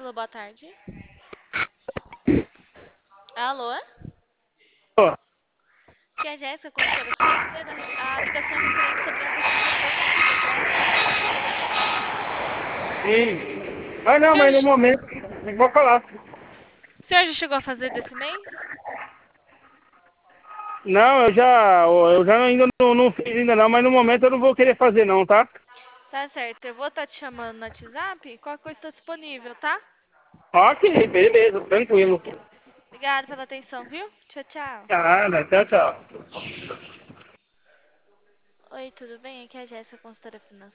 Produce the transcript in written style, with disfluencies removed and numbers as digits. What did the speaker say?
Alô, boa tarde. Alô? Ó, Que é a Jéssica, consultora financeira? A ligação é referente sobre a pesquisa informativa, correto? sim. Ah, O não, senhor, mas no momento, não vou falar. o senhor já chegou a fazer desse mês? Não, eu já ainda não fiz ainda não, mas no momento eu não vou querer fazer não, tá? Tá certo, eu vou estar te chamando no WhatsApp. Qualquer coisa estou disponível, tá? Ok, beleza, tranquilo. Obrigada pela atenção, viu? Tchau, tchau. Nada, tchau, tchau. Oi, tudo bem? Aqui é a Jéssica, consultora financeira.